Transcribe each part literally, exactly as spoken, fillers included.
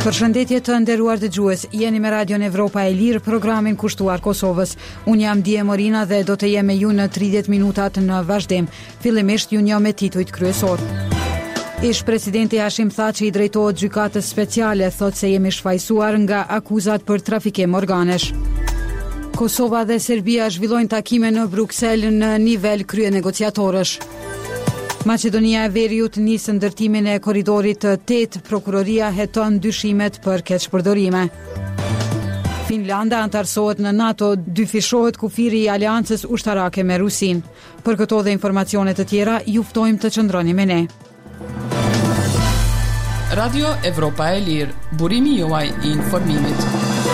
Përshëndetje të nderuar dëgjues, jeni me Radion Evropa e Lirë, programin kushtuar Kosovës. Unë jam Dije Morina dhe do të jem me ju në tridhjetë minutat në vazhdim. Fillimisht ju njoh me titujt kryesor. Ish presidenti Hashim Thaçi i drejtohet gjykatës speciale, thotë se jemi shfaqsuar nga akuzat për trafikim organesh. Kosova dhe Serbia zhvillojnë takime në Bruksel në nivel kryenegociatorësh. Maqedonia e Veriut nisë ndërtimin e korridorit të tetë, prokuroria heton dyshimet për keqpërdorime. Finlanda antarësohet në NATO, dyfishohet kufiri i aleancës ushtarake me Rusin. Për këto dhe informacione të tjera, ju ftojmë të qëndroni me ne. Radio Evropa e Lirë, burimi juaj i informimit.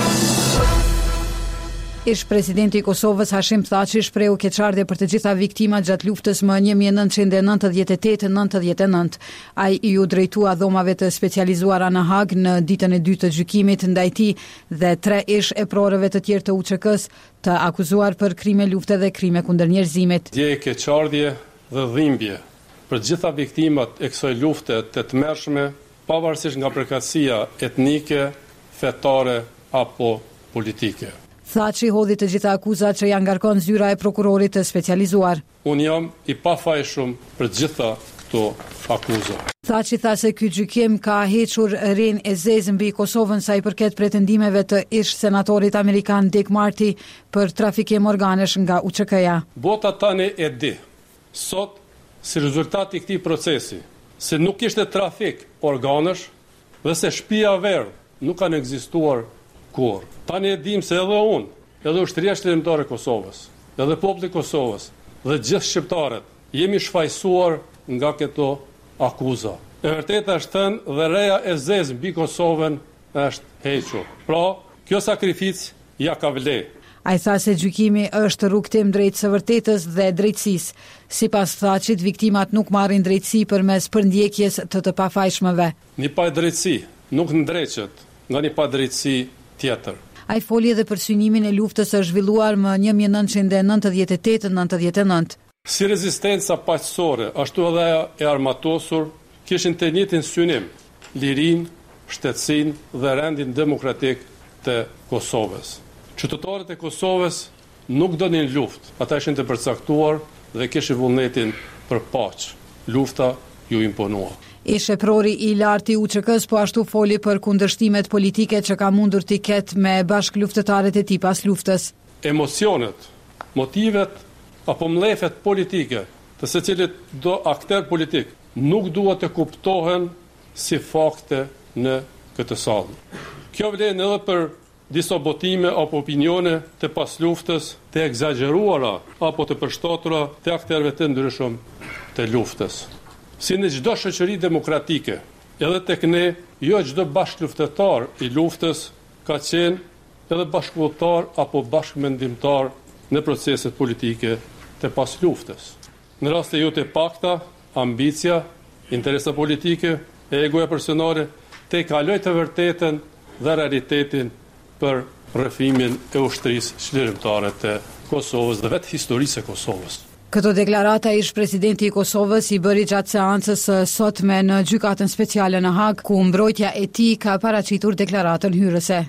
Ish presidenti i Kosovës Hashim Thaçi shprehu keqardhje për të gjitha viktimat gjatë luftës më një mijë nëntëqind e nëntëdhjetë e tetë nëntëdhjetë e nëntë. Ai ju drejtua dhomave të specializuara në Hag në ditën e dytë të gjykimit ndaj tij dhe tre ish e prorëve të tjerë të U Ç K-s të akuzuar për krime lufte dhe krime kundër njerëzimit. Dje keqardhje dhe dhimbje për gjitha viktimat e kësaj lufte të tmerrshme, pavarësisht nga përkatësia etnike, fetare apo politike. Thaçi hodhi të gjitha akuzat që janë ngarkon zyra e prokurorit të specializuar. Unë jam i pafajshëm për gjitha këto akuza. Thaçi tha se ky gjykim ka hequr ren e zezë mbi Kosovën sa i përket pretendimeve të ish senatorit amerikan Dick Marty për trafikim organesh nga U Ç K-ja. Bota tani e di sot si rezultat i këtij procesi se nuk ishte trafik organesh dhe se shtëpia verdh nuk kanë ekzistuar kur. Tani e dim se edhe unë, edhe ushtria shëndetare e Kosovës, edhe populli i Kosovës dhe gjithë shqiptarët jemi shfaqsuar nga këto akuza. E vërteta është thënë dhe reja e zezë mbi Kosovën është hequr. Pra, kjo sakrificë ja ka vlerë. Ai tha se gjykimi është rrugtim drejt së vërtetës dhe drejtësisë. Sipas Thaçit, viktimat nuk marrin drejtësi përmes përndjekjes të të pafajshmëve. Një padrejtësi nuk ndreqet nga një padrejtësi tjetër. Ai foli edhe për synimin e luftës së zhvilluar më një mijë nëntëqind e nëntëdhjetë e tetë nëntëdhjetë e nëntë. Si rezistenca paqësore, ashtu edhe ajo e armatosur, kishin të njëjtin synim lirinë, shtetësinë dhe rendin demokratik të Kosovës. Qytetarët e Kosovës nuk donin luftë, ata ishin të përcaktuar dhe kishin vullnetin për paqë. Lufta ju imponua. Ish e prori i lartë i U Ç K-s po ashtu foli për kundërshtimet politike që ka mundur t'i ketë me bashkëluftëtarët e tij pas luftës. Emocionet, motivet apo mlefet politike të secilit do akter politik nuk duhet të kuptohen si fakte në këtë sallë. Kjo vlen edhe për disa botime apo opinione të pas luftës të egzageruara apo të përshtatura të akterëve të ndryshëm të luftës. Si në çdo shoqëri demokratike, edhe tek ne, jo çdo bashkëluftëtar i luftës ka qenë edhe bashkëvulltar apo bashkëmendimtar në proceset politike të pas luftës. Në raste jo të pakta, ambicia, interesa politike, egoja personale, te kaloj të vërtetën dhe realitetin për rrëfimin e ushtrisë çlirimtare të Kosovës dhe vetë historisë e Kosovës. Këto deklarata ish presidenti i Kosovës i bëri gjatë seancës sotme në gjykatën speciale në Hag, ku mbrojtja e tij ka paraqitur deklaratën hyrëse.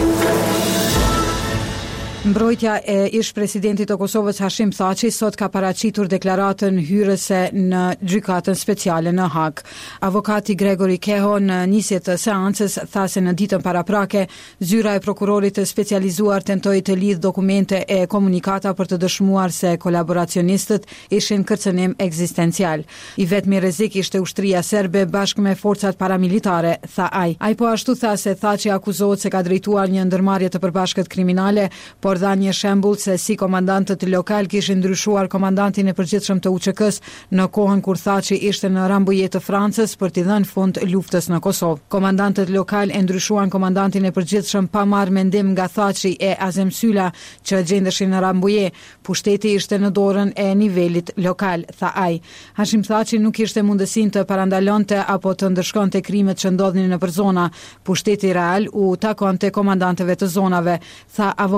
Mbrojtja e ish presidentit të Kosovës Hashim Thaçi sot ka paraqitur deklaratën hyrëse në gjykatën speciale në Hag. Avokati Gregori Keho në nisje të seancës tha se në ditën paraprake zyra e prokurorit të specializuar tentoi të lidh dokumente e komunikata për të dëshmuar se kolaboracionistët ishin kërcënim ekzistencial. I vetmi rrezik ishte ushtria serbe bashkë me forcat paramilitare, tha ai. Ai po ashtu tha se Thaçi akuzohet se ka drejtuar një ndërmarrje të përbashkët kriminale, por dha një shembull se si komandantët lokal kishin ndryshuar komandantin e përgjithshëm të U Ç K-s në kohën kur Thaçi ishte në Rambuje të Francës për t'i dhënë fund luftës në Kosovë. Komandantët lokal e ndryshuan komandantin e përgjithshëm pa marrë mendim nga Thaçi e Azem Syla që gjendeshin në Rambuje. Pushteti ishte në dorën e nivelit lokal, tha ai. Hashim Thaçi nuk kishte mundësinë të parandalonte apo të ndërshkonte krimet që ndodhin nëpër zona. Pushteti real u takonte komandantëve të zonave, tha avokati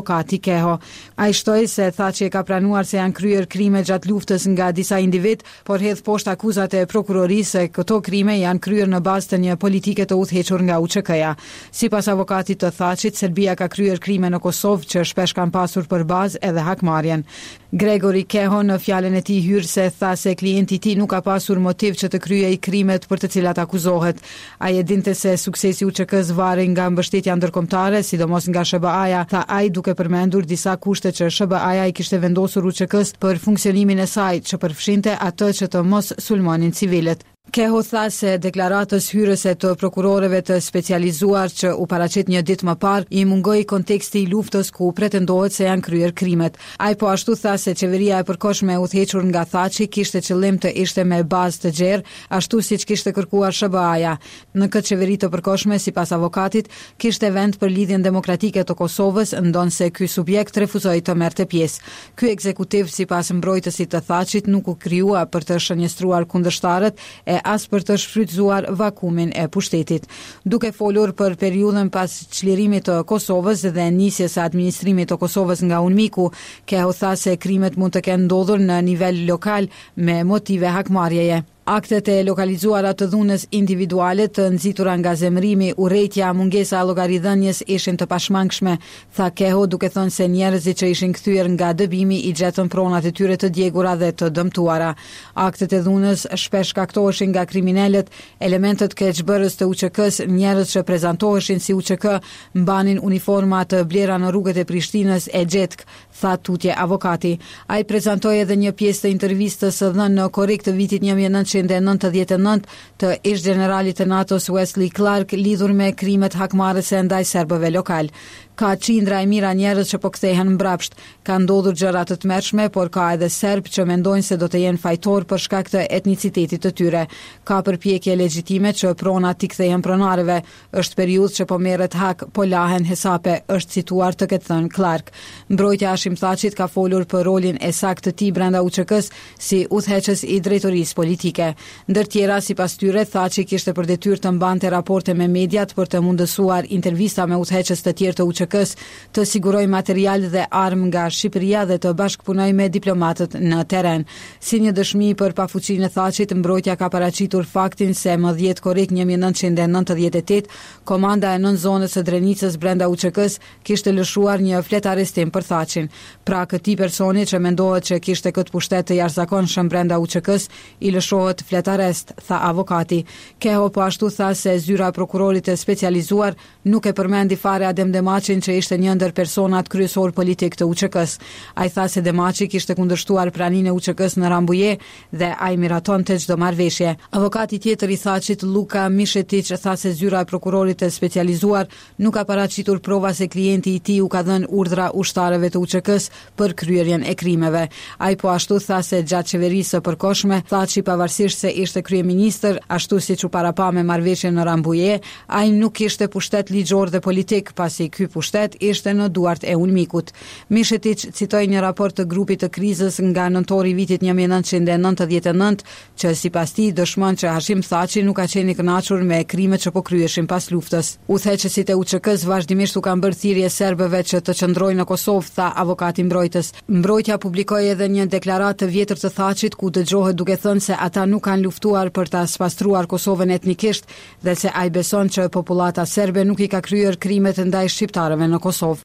Keho. Ai shtoi se tha që ka pranuar se janë kryer krime gjatë luftës nga disa individ, por hedh poshtë akuzat e prokurorisë se këto krime janë kryer në bazë të një politike të udhëhequr nga U Q K-ja. Sipas avokatit të Thachit, Serbia ka kryer krime në Kosovë që shpesh kanë pasur për bazë edhe hakmarrjen. Gregory Keho në fjalën e tij hyrëse tha se klienti i tij nuk ka pasur motiv që të kryej krimet për të cilat akuzohet. Ai e dinte se suksesi i U Q K-s varej nga mbështetja ndërkombëtare, sidomos nga S B A-ja, tha ai duke përmendur disa kushte që S B A-ja i kishte vendosur U Q K-s për funksionimin e saj, që përfshinte atë që të mos sulmonin civilët. Keho tha se deklaratës hyrëse të prokurorëve të specializuar që u paraqit një ditë më parë i mungoi konteksti i luftës ku pretendohet se janë kryer krimet. Ai po ashtu tha se qeveria e përkohshme e udhëhequr nga Thaçi kishte qëllim të ishte me bazë të gjerë, ashtu siç kishte kërkuar S B A-ja. Në këtë qeveri të përkohshme, sipas avokatit, kishte vend për lidhjen demokratike të Kosovës, ndonse ky subjekt refuzoi të merrte pjesë. Ky ekzekutiv, sipas mbrojtësit të Thaçit, nuk u krijua për të shënjestruar kundërshtarët e as për të shfrytzuar vakumin e pushtetit. Duke folur për periudhën pas çlirimit të Kosovës dhe nisjes së administrimit të Kosovës nga UNMIK-u, Keho tha se krimet mund të kenë ndodhur në nivel lokal me motive hakmarrjeje. Aktet e lokalizuara të dhunës individuale të nxitura nga zemrimi, urrejtja, mungesa e llogaridhënies ishin të pashmangshme, tha Keho, duke thënë se njerëzit që ishin kthyer nga dëbimi i gjetën pronat e tyre të djegura dhe të dëmtuara. Aktet e dhunës shpesh shkaktoheshin nga kriminalët, elementët keqbërës të U Q K-s, njerëz që prezantoheshin si U Q K, mbanin uniforma të blera në rrugët e Prishtinës e Gjetk, tha tutje avokati. Ai prezantoi edhe një pjesë të intervistës së dhënë në korrik të vitit një mijë e nëntëqind e nëntëdhjetë e nëntë të ish-generalit të NATO-s Wesley Clark lidhur me krimet hakmarrëse ndaj serbëve lokal. Ka qindra e mira njerëz që po kthehen mbrapsht. Ka ndodhur gjëra të tmerrshme, por ka edhe serb që mendojnë se do të jenë fajtor për shkak të etnicitetit të tyre. Ka përpjekje legjitime që pronat t'i kthehen pronarëve. Është periudhë që po merret hak, po lahen hesape, është cituar të ketë thënë Clark. Mbrojtja Hashim Thachit ka folur për rolin e saktë të tij brenda U Q K-s si udhëheqës i drejtorisë politike. Ndër tjera, sipas tyre, Thaçi kishte për detyrë të mbante raporte me mediat për të mundësuar intervista me udhëheqës të tjerë të U Q K-s, të siguroj material dhe armë nga Shqipëria dhe të bashkëpunoj me diplomatët në teren. Si një dëshmi për pafuqinë e Thachit, mbrojtja ka paraqitur faktin se më dhjetë korrik një mijë e nëntëqind e nëntëdhjetë e tetë, komanda e nën zonës së Drenicës brenda U Q K-s kishte lëshuar një flet arrestim për Thachin. Pra, këtij personi që mendohet që kishte këtë pushtet të jashtëzakonshëm brenda U Q K-s, i lëshohet flet arrest, tha avokati. Keho po ashtu tha se zyra e prokurorit të specializuar nuk e përmendi fare Adem Demaçin që ishte një ndër personat kryesor politik të U Q K-s. Ai tha se Demaçi kishte kundërshtuar praninë e U Q K-s në Rambuje dhe ai miratonte çdo marrëveshje. Avokati tjetër i Thachit, Luka Mishetic, tha se zyra e prokurorit të specializuar nuk ka paraqitur prova se klienti i tij u ka dhënë urdhra ushtarëve të U Q K-s për kryerjen e krimeve. Ai po ashtu tha se gjatë qeverisë së përkohshme, Thaçi pavarësisht se ishte kryeministër, ashtu siç u parapa me marrëveshjen në Rambuje, ai nuk kishte pushtet ligjor dhe politik, pasi ky pushtet ishte në duart e UNMIK-ut. Mishetic citoi një raport të grupit të krizës nga nëntori i vitit një mijë e nëntëqind e nëntëdhjetë e nëntë, që sipas tij dëshmon që Hashim Thaçi nuk ka qenë i kënaqur me krimet që po kryeshin pas luftës. Udhëheqësit e U Q K-s vazhdimisht u kanë bërë thirrje serbëve që të qëndrojnë në Kosovë, tha avokati mbrojtës. Mbrojtja publikoi edhe një deklaratë të vjetër të Thachit ku dëgjohet duke thënë se ata nuk kanë luftuar për ta spastruar Kosovën etnikisht dhe se ai beson që popullata serbe nuk i ka kryer krimet ndaj shqiptarëve në Kosovë.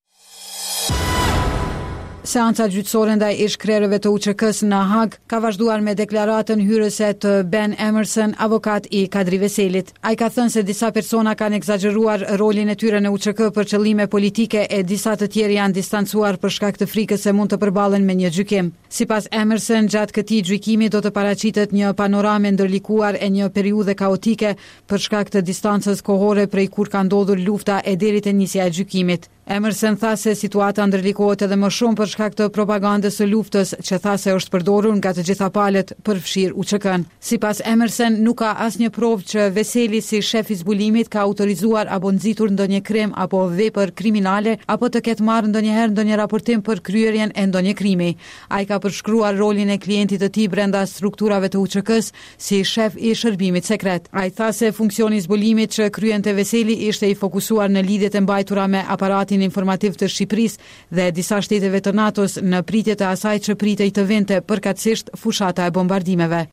Seanca gjyqësore ndaj ish-krerëve të U Q K-s në Hag ka vazhduar me deklaratën hyrëse të Ben Emerson, avokat i Kadri Veselit. Ai ka thënë se disa persona kanë egzageruar rolin e tyre në U Q K për qëllime politike e disa të tjerë janë distancuar për shkak të frikës se mund të përballen me një gjykim. Sipas Emerson, gjatë këtij gjykimi do të paraqitet një panoramë ndërlikuar e një periudhe kaotike për shkak të distancës kohore prej kur ka ndodhur lufta e deri te nisja e gjykimit. Emerson tha se situata ndërlikohet edhe më shumë për shkak të propagandës së luftës që tha se është përdorur nga të gjitha palët për fshir U Q K-n. Sipas Emerson, nuk ka asnjë provë që Veseli si shef i zbulimit ka autorizuar apo nxitur ndonjë krim apo vepër kriminale apo të ketë marrë ndonjëherë ndonjë raportim për kryerjen e ndonjë krimi. Ai ka përshkruar rolin e klientit të tij brenda strukturave të U Q K-s si shef i shërbimit sekret. Ai tha se funksioni i zbulimit që kryente Veseli ishte i fokusuar në lidhjet e mbajtura me aparatin Komitatin Informativ të Shqipërisë dhe disa shteteve të NATO-s në pritje të asaj që pritej të vinte përkatësisht fushata e bombardimeve.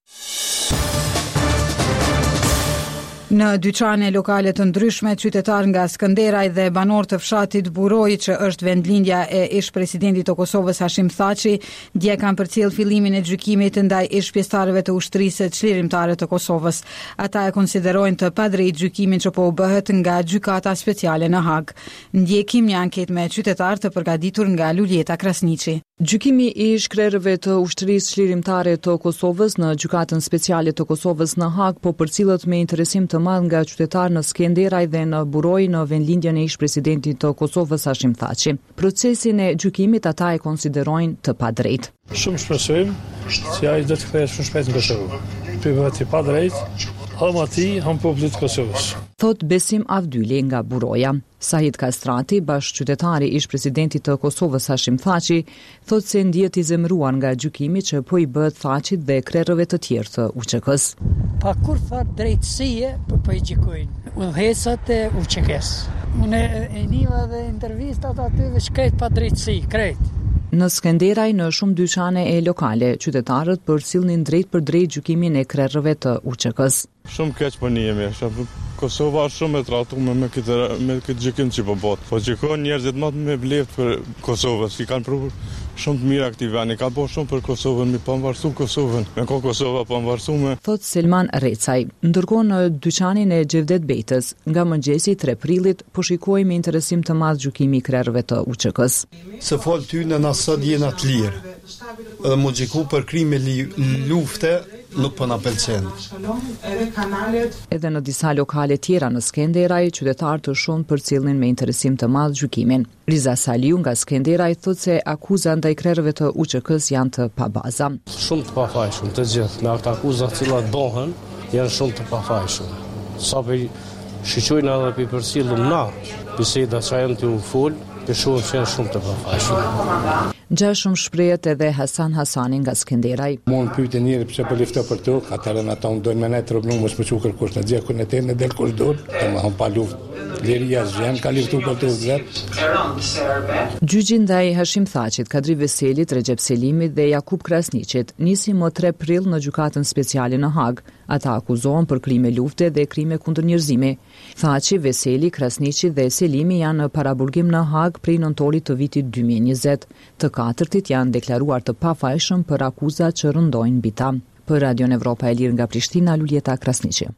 Në dyqane lokale të ndryshme, qytetar nga Skënderaj dhe banor të fshatit Buroj, që është vendlindja e ish presidentit të Kosovës Hashim Thaçi, dje kanë përcjell fillimin e gjykimit ndaj ish pjesëtarëve të ushtrisë çlirimtare të Kosovës. Ata e konsiderojnë të padrejtë gjykimin që po u bëhet nga gjykata speciale në Hag. Ndjekim një anketë me qytetar të përgatitur nga Luljeta Krasniqi. Gjykimi i shkrerëve të ushtrisë çlirimtare të Kosovës në gjykatën speciale të Kosovës në Hag po përcillet me interesim të madh nga qytetarë në Skenderaj dhe në Buroj në vendlindjen e ish-presidentit të Kosovës Hashim Thaçi. Procesin e gjykimit ata e konsiderojnë të padrejtë. Shumë shpresojmë se ai do të kthehet shumë shpejt në Kosovë. Pyet i padrejtë, hom ati, hom popullit të Kosovës. Thot Besim Avdyli nga Buroja. Sahid Kastrati, bashkëqytetari ish presidentit të Kosovës Hashim Thaçi, thot se ndihet i zemëruar nga gjykimi që po i bëhet Thaçit dhe krerëve të tjerë të U Q K-s. Pa kur fat drejtësie po po i gjykojnë udhëheqësat e U Q K-s. Unë e niva dhe intervistat aty veç krejt pa drejtësi, krejt. Në Skenderaj, në shumë dyqane e lokale, qytetarët përcjellnin drejt për drejt gjykimin e krerëve të U Q K-s. Shumë keq po njihemi, Kosova është shumë e tratuar me këtë me këtë gjykim që po bëhet. Po gjykojnë njerëzit më me vleftë për Kosovën, si kanë provë shumë të mirë aktivani, kanë bërë shumë për Kosovën, mi pavarësu Kosovën, me ko Kosova pavarësume. Thot Selman Recaj, ndërkohë në dyqanin e Gjevdet Bejtës, nga mëngjesi tre prillit po shikoi me interesim të madh gjykimi i krerëve të U Q K-s. Se fol ty në nasod jena të lirë. Edhe mu gjiku për krime lufte nuk po na pëlqen. Edhe në disa lokale tjera në Skenderaj, qytetarë të shumë përcjellnin me interesim të madh gjykimin. Riza Saliu nga Skenderaj thotë se akuzat ndaj krerëve të U Q K-s janë të pabaza. Shumë të pafajshëm të gjithë, me ato akuzat që cilat bëhen, janë shumë të pafajshëm. Sa për shiqojnë edhe për përcjellum na, biseda që janë të u fol, për shumë që janë shumë të pafajshëm. Gjashëm shprehet edhe Hasan Hasani nga Skenderaj. Mund pyetje njëri pse po lifto për to, atëherë ata ndojnë me ne trobnu mos më çukur kush në xhekun e tenë del korridor, domethënë pa luftë. Liria zgjen ka liftu për to vet. Gjyqi ndaj Hashim Thaçit, Kadri Veselit, Recep Selimit dhe Jakub Krasniqit nisi më tre prill në gjykatën speciale në Hag. Ata akuzohen për krime lufte dhe krime kundër njerëzimi. Thaçi, Veseli, Krasniqi dhe Selimi janë në paraburgim në Hag prej nëntorit të vitit dy mijë e njëzet. Të katërtit janë deklaruar të pafajshëm për akuzat që rëndojnë mbi ta. Për Radion Evropa e Lirë nga Prishtina, Luljeta Krasniqi.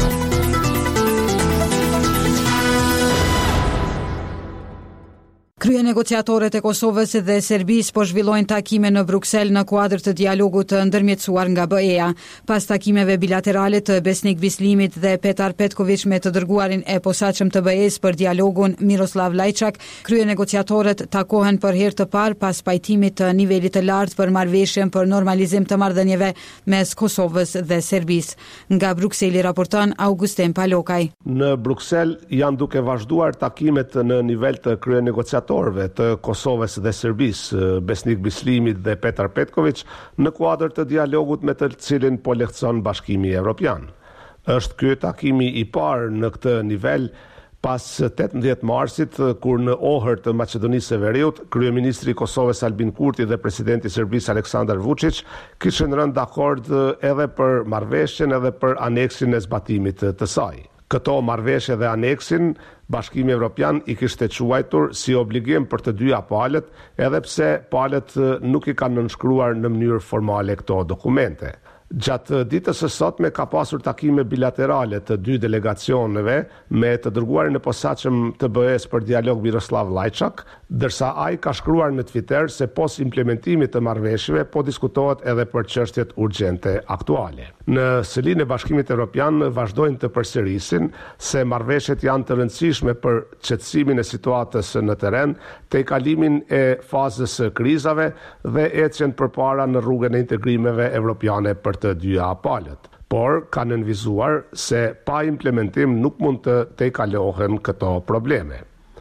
Krye negociatorët e Kosovës dhe Serbisë po zhvillojnë takime në Bruksel në kuadër të dialogut të ndërmjetësuar nga B E A. Pas takimeve bilaterale të Besnik Bislimit dhe Petar Petković me të dërguarin e posaçëm të B E-s për dialogun Miroslav Lajçak, krye negociatorët takohen për herë të parë pas pajtimit të nivelit të lartë për marrëveshjen për normalizim të marrëdhënieve mes Kosovës dhe Serbisë. Nga Brukseli raporton Augustin Palokaj. Në Bruksel janë duke vazhduar takimet në nivel të krye negociatorëve të Kosovës dhe Serbisë, Besnik Bislimit dhe Petar Petković, në kuadër të dialogut me të cilin po lehtëson Bashkimi Evropian. Është ky takimi i parë në këtë nivel pas tetëmbëdhjetë marsit, kur në Ohër të Maqedonisë së Veriut, kryeministri i Kosovës Albin Kurti dhe presidenti i Serbisë Aleksandar Vučić kishin rënë dakord edhe për marrëveshjen edhe për aneksin e zbatimit të saj. Këto marrëveshje dhe aneksin Bashkimi Evropian i kishte quajtur si obligim për të dyja palët, edhe pse palët nuk i kanë nënshkruar në mënyrë formale këto dokumente. Gjatë ditës së sotme ka pasur takime bilaterale të dy delegacioneve me të dërguarin e posaçëm të B E-s për dialog Miroslav Lajçak, ndërsa ai ka shkruar në Twitter se pos implementimit të marrëveshjeve po diskutohet edhe për çështjet urgjente aktuale. Në selinë e Bashkimit Evropian vazhdojnë të përsërisin se marrëveshjet janë të rëndësishme për qetësimin e situatës në terren, tejkalimin e fazës së krizave dhe ecjen përpara në rrugën e integrimeve evropiane për të dyja palët. Por kanë nënvizuar se pa implementim nuk mund të tejkalohen këto probleme.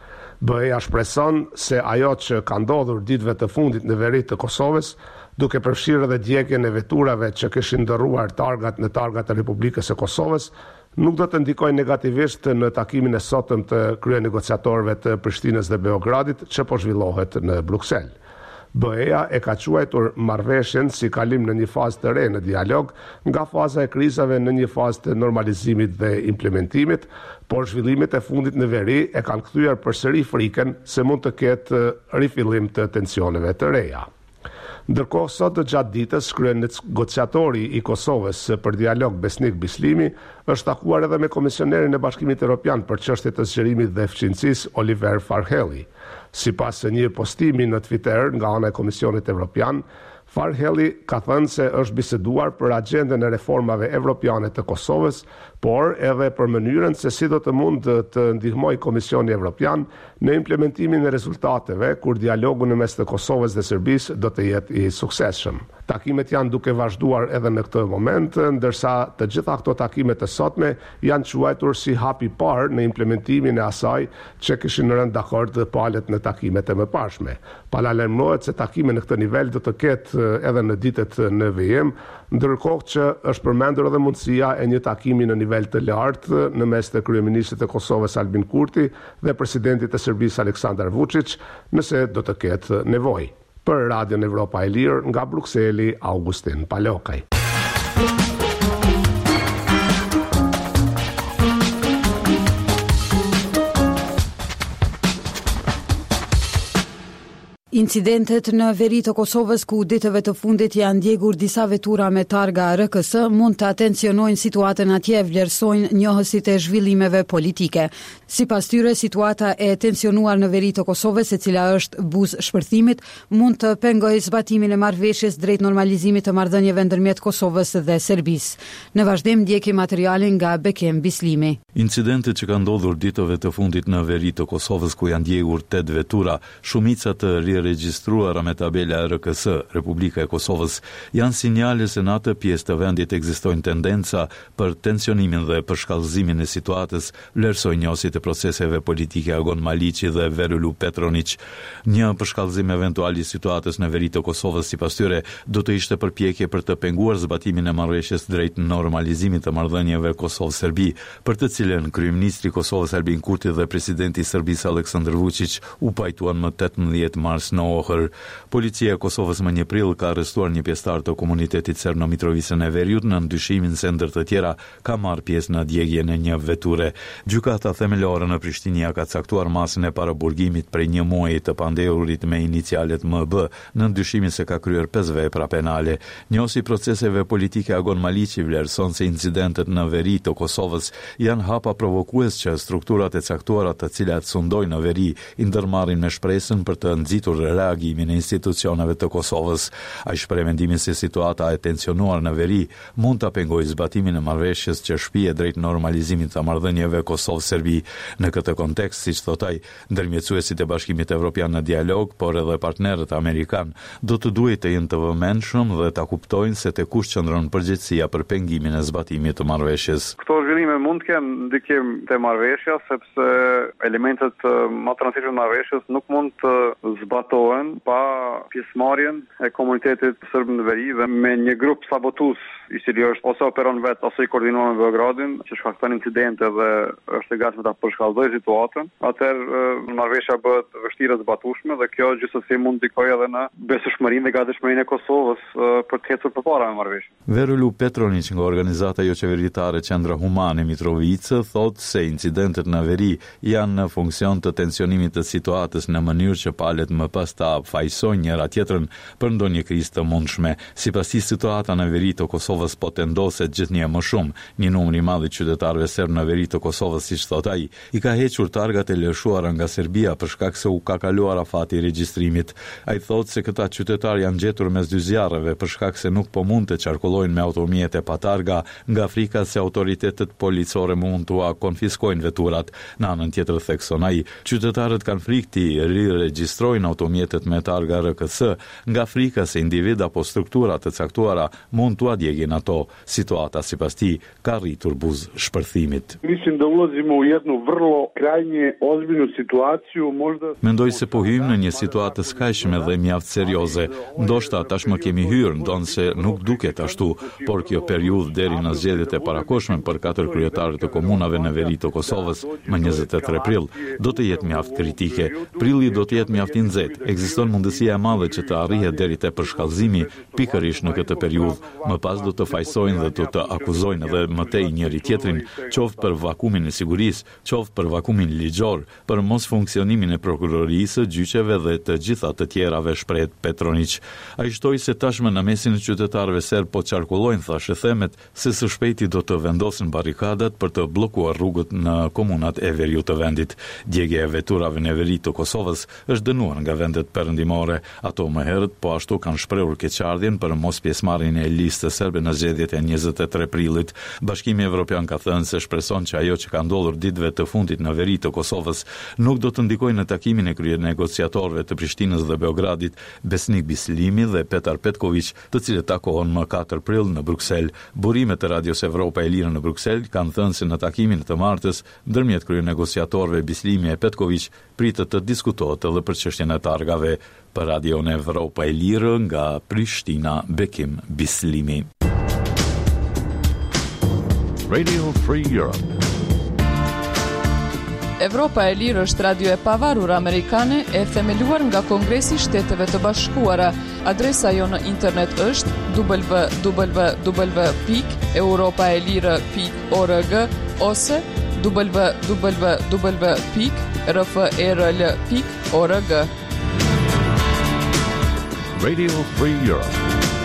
B E A shpreson se ajo që ka ndodhur ditëve të fundit në veri të Kosovës, duke përfshirë edhe djegjen e veturave që kishin ndërruar targat në targat e Republikës së Kosovës, nuk do të ndikojë negativisht në takimin e sotëm të kryenegociatorëve të Prishtinës dhe Beogradit që po zhvillohet në Bruksel. B E-ja e ka quajtur marrëveshjen si kalim në një fazë të re në dialog nga faza e krizave në një fazë të normalizimit dhe implementimit, por zhvillimet e fundit në veri e kanë kthyer përsëri frikën se mund të ketë rifillim të tensioneve të reja. Ndërkohë sot gjatë ditës kryenegociatori i Kosovës për dialog Besnik Bislimi është takuar edhe me komisionerin e Bashkimit Evropian për çështjet të zgjerimit dhe fqinësisë Oliver Farhelli. Sipas një postimi në Twitter nga ana e Komisionit Evropian, Farhelli ka thënë se është biseduar për agjendën e reformave evropiane të Kosovës, por edhe për mënyrën se si do të mund të ndihmojë Komisioni Evropian në implementimin e rezultateve kur dialogu në mes të Kosovës dhe Serbisë do të jetë i suksesshëm. Takimet janë duke vazhduar edhe në këtë moment, ndërsa të gjitha këto takime të sotme janë quajtur si hapi i parë në implementimin e asaj që kishin rënë dakord palët në takimet e mëparshme. Paralajmërohet se takime në këtë nivel do të ketë edhe në ditët në vijim, ndërkohë që është përmendur edhe mundësia e një takimi në nivel të lartë në mes të kryeministrit të Kosovës Albin Kurti dhe presidentit të Serbisë Aleksandar Vučić, nëse do të ketë nevojë. Për Radion Evropa e Lirë nga Brukseli, Augustin Palokaj. Incidentet në veri të Kosovës ku ditëve të fundit janë ndjegur disa vetura me targa R K S mund të atencionojnë situatën atje, vlerësojnë njohësit e zhvillimeve politike. Sipas tyre, situata e tensionuar në veri të Kosovës, e cila është buzë shpërthimit, mund të pengojë zbatimin e marrëveshjes drejt normalizimit të marrëdhënieve ndërmjet Kosovës dhe Serbisë. Në vazhdim ndjekim materialin nga Bekem Bislimi. Incidentet që kanë ndodhur ditëve të fundit në veri të Kosovës ku janë ndjegur tetë vetura, shumica të regjistruara me tabela R K S, Republika e Kosovës, janë sinjale se në atë pjesë të vendit ekzistojnë tendenca për tensionimin dhe përshkallëzimin e situatës, vlerësojnë njohësit e proceseve politike Agon Maliqi dhe Verulu Petronić. Një përshkallëzim eventual i situatës në veri të Kosovës sipas tyre do të ishte përpjekje për të penguar zbatimin e marrëveshjes drejt normalizimit të marrëdhënieve Kosovë-Serbi, për të cilën kryeministri i Kosovës Albin Kurti dhe presidenti i Serbisë Aleksandar Vučić u pajtuan më tetëmbëdhjetë mars në Ohër. Policia e Kosovës më një prill ka arrestuar një pjesëtar të komunitetit serb në Mitrovicën e Veriut në ndyshimin se ndër të tjera ka marrë pjesë në djegjen e një veture. Gjykata themelore në Prishtinë ka caktuar masën e paraburgimit prej një muaji të pandehurit me inicialet M B në ndyshimin se ka kryer pesë vepra penale. Njohësi proceseve politike Agon Maliqi vlerëson se incidentet në veri të Kosovës janë hapa provokues që strukturat e caktuara të cilat sundojnë në veri i ndërmarrin me shpresën për të nxitur reagimin e institucioneve të Kosovës. Ai shpreh mendimin se situata e tensionuar në veri mund ta pengojë zbatimin e marrëveshjes që shpije drejt normalizimit të marrëdhënieve Kosovë-Serbi. Në këtë kontekst, siç thot ai, ndërmjetësuesit e Bashkimit Evropian në dialog, por edhe partnerët amerikan, do të duhet të jenë të vëmendshëm dhe ta kuptojnë se te kush qëndron përgjegjësia për pengimin e zbatimit të marrëveshjes. Këto zhvillime mund të kenë ndikim te marrëveshja, sepse elementet më të rëndësishme të marrëveshjes nuk mund të zbatohen pa pjesëmarrjen e komunitetit serb në veri dhe me një grup sabotues i cili është ose operon vetë ose i koordinon me Beogradin, që shkakton incidente dhe është e gatshëm ta përshkallëzojë situatën, atëherë marrëveshja bëhet vështirë e zbatueshme dhe kjo gjithsesi mund ndikojë edhe në besueshmërinë dhe gatishmërinë e Kosovës për të ecur përpara me marrëveshjen. Verulu Petronić nga organizata jo qeveritare Qendra Humane Mitrovicë thotë se incidentet në veri janë në funksion të tensionimit të situatës në mënyrë që palët më pas ta fajsojnë njëra tjetrën për ndonjë krizë të mundshme. Sipas tij, situata në veri të Kosovës po tendoset gjithnjë më shumë. Një numër i madh i qytetarëve serb në veri të Kosovës, siç thot ai, i ka hequr targat e lëshuara nga Serbia për shkak se u ka kaluar afati i regjistrimit. Ai thotë se këta qytetarë janë gjetur mes dy zjarreve për shkak se nuk po mund të qarkullojnë me automjete pa targa, nga frika se autoritetet policore mund t'ua konfiskojnë veturat. Në anën tjetër, thekson ai, qytetarët kanë frikë të riregjistrojnë automjetet mjetet me targa R K S nga frika se individ apo struktura të caktuara mund t'u adjegin ato. Situata sipas tij ka rritur buz shpërthimit. Mislim da ulazimo u jednu vrlo krajnje ozbiljnu situaciju, možda Mendoj se po hyjmë në një situatë të skajshme dhe mjaft serioze. Ndoshta tashmë kemi hyrë, ndonse nuk duket ashtu, por kjo periudhë deri në zgjedhjet e parakohshme për katër kryetarët e komunave në veri të Kosovës më njëzet e tre prill do të jetë mjaft kritike. Prilli do të jetë mjaft i nxehtë. Ekziston mundësia e madhe që të arrihet deri te përshkallëzimi pikërisht në këtë periudhë. Më pas do të fajsojnë dhe do të akuzojnë edhe më tej njëri tjetrin, qoftë për vakumin e sigurisë, qoftë për vakumin ligjor, për mos funksionimin e prokurorisë, gjyqeve dhe të gjitha të tjerave, shpreh Petronić. Ai shtoi se tashmë në mesin e qytetarëve serb po qarkullojnë, thashë themet se së shpejti do të vendosin barrikadat për të bllokuar rrugët në komunat e veriut të vendit. Djegja e veturave në veri të Kosovës është dënuar nga vendet perëndimore. Ato më herët po ashtu kanë shprehur keqardhjen për mos pjesëmarrjen e listës serbe në zgjedhjet e njëzet e tre prillit. Bashkimi Evropian ka thënë se shpreson që ajo që ka ndodhur ditëve të fundit në veri të Kosovës nuk do të ndikojë në takimin e krye negociatorëve të Prishtinës dhe Beogradit, Besnik Bislimi dhe Petar Petković, të cilët takohen më katër prill në Bruksel. Burimet e Radios Evropa e Lirë në Bruksel kanë thënë se në takimin të martës ndërmjet krye negociatorëve Bislimi e Petković pritet të diskutohet edhe për çështjen e targave. Për Radion Evropa e Lirë nga Prishtina, Bekim Bislimi. Radio Free Europe. Evropa e Lirë është radio e pavarur amerikane e themeluar nga Kongresi i Shteteve të Bashkuara. Adresa jo në internet është w w w pikë europaelire pikë org ose w w w pikë r f e r l pikë org. Radio Free Europe.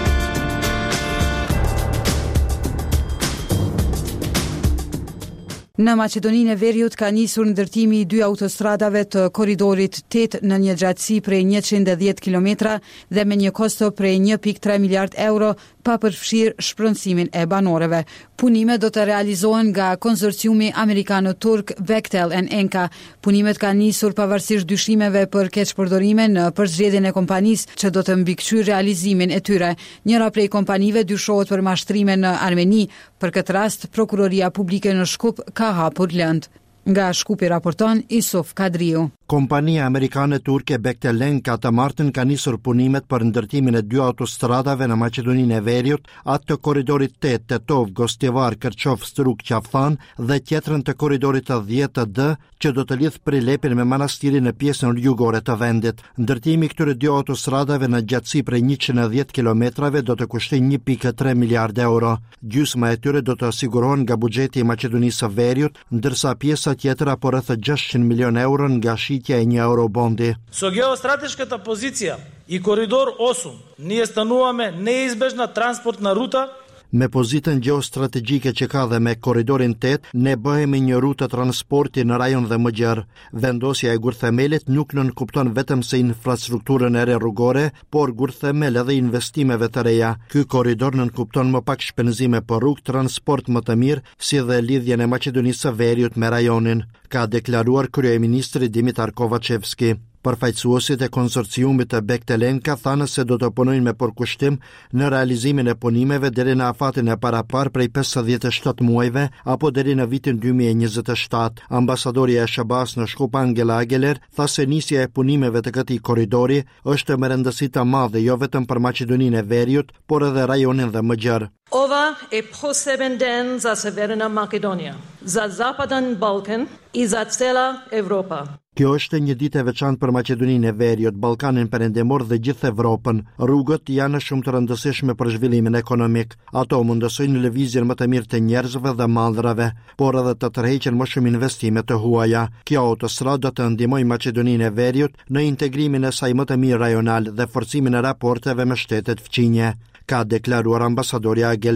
Në Maqedoninë e Veriut ka nisur ndërtimi i dy autostradave të korridorit tetë në një gjatësi prej njëqind e dhjetë kilometra dhe me një kosto prej një pikë tre miliard euro, pa përfshirë shpronësimin e banorëve. Punimet do të realizohen nga konsorciumi amerikano-turk Bechtel and Enka. Punimet kanë nisur pavarësisht dyshimeve për keqpërdorime në përzgjedhjen e kompanisë që do të mbikëqyjë realizimin e tyre. Njëra prej kompanive dyshohet për mashtrime në Armeni. Për këtë rast, prokuroria publike në Shkup ka hapur lëndë. Nga Shkupi raporton Isuf Kadriu. Kompania amerikane turke Bechtel and Enka të martën ka nisur punimet për ndërtimin e dy autostradave në Maqedoninë e Veriut, atë të korridorit tetë Tetov Gostivar Kërçov Struk Qaftan dhe tjetrën të korridorit të dhjetë D që do të lidh Prilepin me manastirin në pjesën jugore të vendit. Ndërtimi i këtyre dy autostradave në gjatësi prej njëqind e dhjetë kilometrave do të kushtojë një pikë tre miliard euro. Gjysma e tyre do të sigurohen nga buxheti i Maqedonisë së Veriut, ndërsa pjesa tjetër apo rreth gjashtëqind milion euro nga shitja e një eurobondi. Со геостратешката позиција и коридор осум, ние стануваме неизбежна транспортна рута. Me pozitën gjeostrategjike që ka dhe me korridorin tetë, ne bëhemi një rrutë transporti në rajon dhe më gjerë. Vendosja e gurthemelit nuk nënkupton vetëm se infrastrukturën e re rrugore, por gurthemel edhe investimeve të reja. Ky korridor nënkupton më pak shpenzime për rrugë, transport më të mirë, si dhe lidhjen e Maqedonisë së Veriut me rajonin, ka deklaruar kryeministri Dimitar Kovacevski. Përfaqësuesit e konsorciumit të Bechtel and Enka thanë se do të punojnë me përkushtim në realizimin e punimeve deri në afatin e parapar prej pesëdhjetë e shtatë muajve apo deri në vitin dy mijë e njëzet e shtatë. Ambasadorja e SHBA-s në Shkup Angela Ageler tha se nisja e punimeve të këtij korridori është me rëndësi të madhe jo vetëm për Maqedoninë e Veriut, por edhe rajonin dhe më gjerë. Ova e poseben den za Severna Makedonia, za Zapadni Ballkan i za cela Evropa. Kjo është një ditë e veçantë për Maqedoninë e Veriut, Ballkanin Perëndimor dhe gjithë Evropën. Rrugët janë shumë të rëndësishme për zhvillimin ekonomik. Ato mundësojnë lëvizjen më të mirë të njerëzve dhe mallrave, por edhe të tërheqin më shumë investime të huaja. Kjo autostradë do të ndihmojë Maqedoninë e Veriut në integrimin e saj më të mirë rajonal dhe forcimin e raporteve me shtetet fqinje, ka deklaruar ambasadorja Ageler.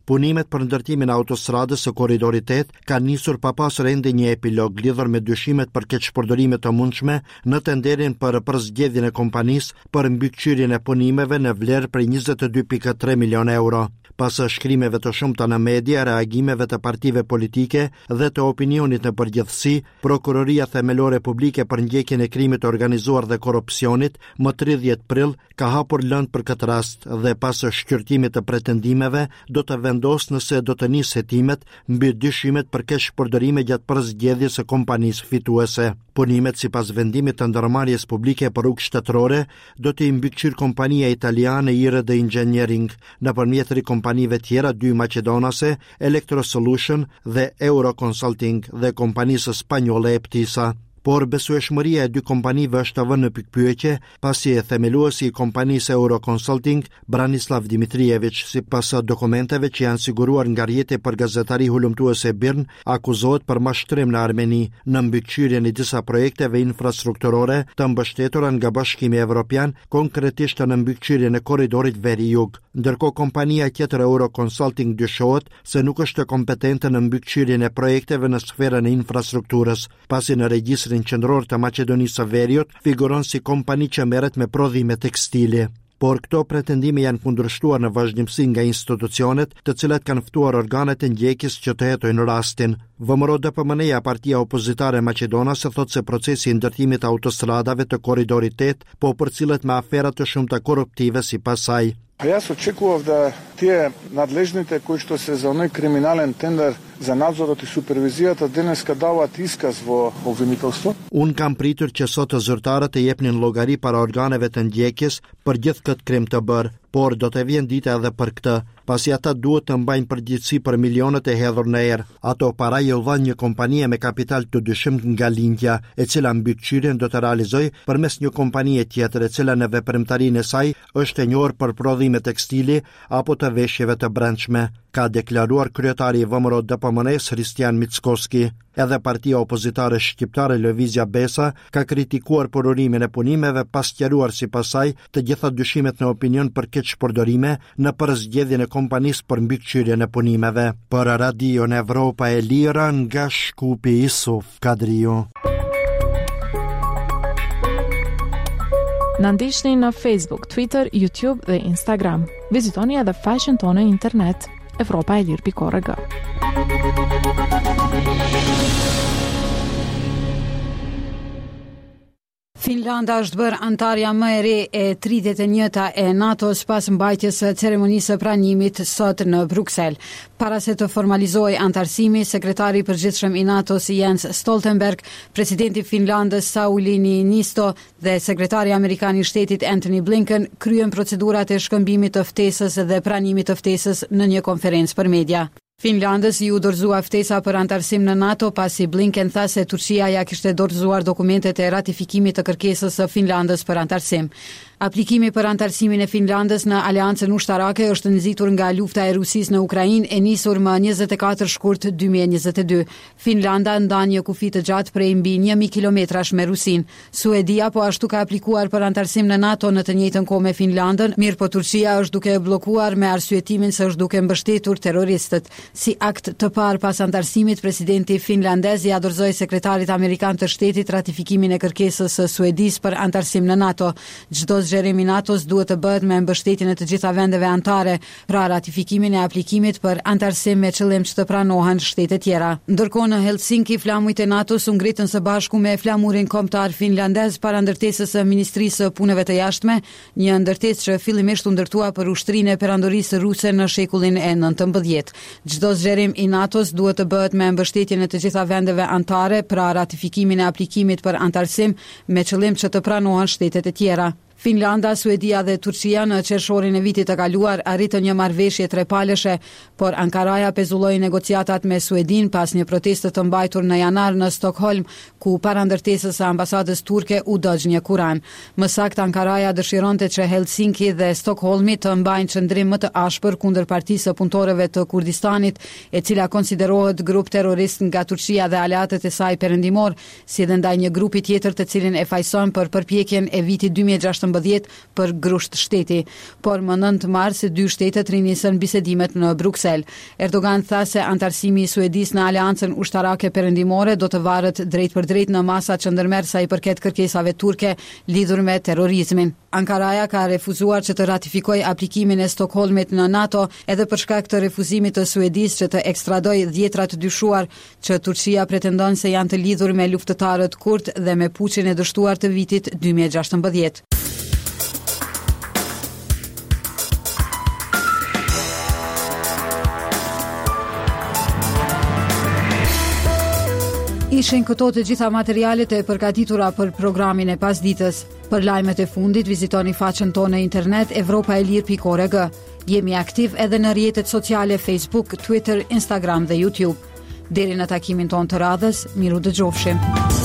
Punimet për ndërtimin e autostradës së korridorit tetë kanë nisur pa pasur ende një epilog lidhur me dyshimet për keqpërdorime të mundshme në tenderin për përzgjedhjen e kompanisë për mbikëqyrjen e punimeve në vlerë prej njëzet e dy pikë tre milion euro. Pas shkrimeve të shumta në media, reagimeve të partive politike dhe të opinionit në përgjithësi, Prokuroria Themelore Publike për ndjekjen e krimit të organizuar dhe korrupsionit, më tridhjetë prill ka hapur lëndë për këtë rast dhe pas shqyrtimit të pretendimeve do të vendosë nëse do të nisë hetimet mbi dyshimet për keqpërdorime gjatë përzgjedhjes së kompanisë fituese. Punimet sipas vendimit të ndërmarrjes publike për rrugë shtetërore do të mbikëqyr kompania italiane I R D Engineering nëpërmjet ri kompanive tjera dy maqedonase, Electro Solution dhe Euro Consulting dhe kompanisë spanjolle Eptisa. Por besueshmëria e dy kompanive është vënë në pikpyetje pasi e themeluesi I kompanisë Euro Consulting, Branislav Dimitrijević, sipas dokumenteve që janë siguruar nga rrjete për gazetari hulumtuese Birn, akuzohet për mashtrim në Armeni në mbikëqyrjen e disa projekteve infrastrukturore të mbështetura nga Bashkimi Evropian, konkretisht në mbikëqyrjen e korridorit veri-jug. Ndërkohë kompania tjetër Euro Consulting dyshohet se nuk është kompetente në mbikëqyrjen e projekteve në sferën e infrastrukturës, pasi në regjistrin qendror të Maqedonisë së Veriut figuron si kompani që merret me prodhime tekstile. Por këto pretendime janë kundërshtuar në vazhdimsi nga institucionet, të cilat kanë ftuar organet e ndjekjes që të hetojnë rastin. V M R O D P M N-ja, partia opozitare maqedonase, thotë se procesi I ndërtimit të autostradave të korridorit tetë po përcillet me afera të shumta korruptive sipas saj. A јас очекував да тие надлежните кои што се за оној криминален тендер за надзорот и супервизијата денеска даваат исказ во обвинителство. Unë kam pritur që sot të zyrtarët të jepnin llogari para organeve të ndjekjes për gjithë këtë krim të bërë, por do të vjen dita edhe për këtë, pasi ata duhet të mbajnë përgjegjësi për milionet e hedhur në erë. Ato para i udhën një kompanie me kapital të dyshimt nga Lindja, e cila mbikëqyrjen do të realizojë përmes një kompanie tjetër e cila në veprimtarinë e saj është e njohur për prodhime tekstili apo të veshjeve të brendshme, ka deklaruar kryetari I V M R O D P M N-s Hristijan Mickoski. Edhe partia opozitare shqiptare Lëvizja Besa ka kritikuar përurimin e punimeve pas sqaruar sipas saj të gjitha dyshimet në opinion për keqpërdorime në përzgjedhjen e kompanisë për mbikëqyrjen e punimeve. Për Radion Evropa e Lira nga Shkupi Isuf Kadriu. Na ndiqni në Facebook, Twitter, YouTube dhe Instagram. Vizitoni edhe faqen tonë në internet evropa e lir pikë org. Finlanda është bërë antarja më e re e tridhjetë e njëta e NATO-s pas mbajtjes së ceremonisë së pranimit sot në Bruksel. Para se të formalizojë antarësimi, sekretari I përgjithshëm I NATO-s Jens Stoltenberg, presidenti I Finlandës Sauli Niinisto dhe sekretari amerikan I shtetit Antony Blinken kryen procedurat e shkëmbimit të ftesës dhe pranimit të ftesës në një konferencë për media. Finlandës ju dorëzua ftesa për antarësim në NATO pasi Blinken tha se Turqia ja kishte dorëzuar dokumentet e ratifikimit të kërkesës së Finlandës për antarësim. Aplikimi për antarësimin e Finlandës në Aleancën Ushtarake është nxitur nga lufta e Rusisë në Ukrainë e nisur më njëzet e katër shkurt dy mijë e njëzet e dy. Finlanda ndan një kufi të gjatë prej mbi një mijë kilometrash me Rusinë. Suedia po ashtu ka aplikuar për antarësim në NATO në të njëjtën kohë me Finlandën, mirë po Turqia është duke e bllokuar me arsyetimin se është duke mbështetur terroristët. Si akt të parë pas antarësimit, presidenti finlandez ja dorëzoi sekretarit amerikan të shtetit ratifikimin e kërkesës së Suedisë për antarësim në NATO. Çdo zgjerim I NATO-s duhet të bëhet me mbështetjen e të gjitha vendeve anëtare, pra ratifikimin e aplikimit për antarësim me qëllim që të pranohen shtete tjera. Ndërkohë në Helsinki, flamujt e NATO-s u ngritën së bashku me flamurin kombëtar finlandez para ndërtesës së Ministrisë së Punëve të Jashtme, një ndërtesë që fillimisht u ndërtua për ushtrinë e perandorisë ruse në shekullin e nëntëmbëdhjetë. Çdo zgjerim I NATO-s duhet të bëhet me mbështetjen e të gjitha vendeve anëtare, pra ratifikimin e aplikimit për antarësim me qëllim që të pranohen shtetet e tjera. Finlanda, Suedia dhe Turqia në qershorin e vitit të kaluar arritën një marrëveshje trepalëshe, por Ankaraja pezulloi negociatat me Suedin pas një proteste të mbajtur në janar në Stockholm, ku para ndërtesës së ambasadës turke u dëgj një kuran. Më saktë, Ankaraja dëshironte që Helsinki dhe Stockholmi të mbajnë qëndrim më të ashpër kundër Partisë së Punëtorëve të Kurdistanit, e cila konsiderohet grup terrorist nga Turqia dhe aleatët e saj perëndimor, si dhe ndaj një grupi tjetër të cilin e fajson për përpjekjen e vitit dy mijë e gjashtëmbëdhjetë gjashtëmbëdhjetë për grusht shteti, por më nëntë mars dy shtetet rinisën bisedimet në Bruksel. Erdogan tha se antarësimi i Suedisë në Aleancën Ushtarake Perëndimore do të varet drejt për drejt në masat që ndërmerr sa i përket kërkesave turke lidhur me terrorizmin. Ankaraja ka refuzuar që të ratifikojë aplikimin e Stockholmit në NATO edhe për shkak të refuzimit të Suedisë që të ekstradojë dhjetra të dyshuar që Turqia pretendon se janë të lidhur me luftëtarët kurd dhe me puçin e dështuar të vitit dy mijë e gjashtëmbëdhjetë. Ishin këto të gjitha materialet e përgatitura për programin e pasditës. Për lajmet e fundit, vizitoni faqen tonë në internet evropaelir pikë org. Jemi aktiv edhe në rrjetet sociale Facebook, Twitter, Instagram dhe YouTube. Deri në takimin tonë të radhës, miru dëgjofshim.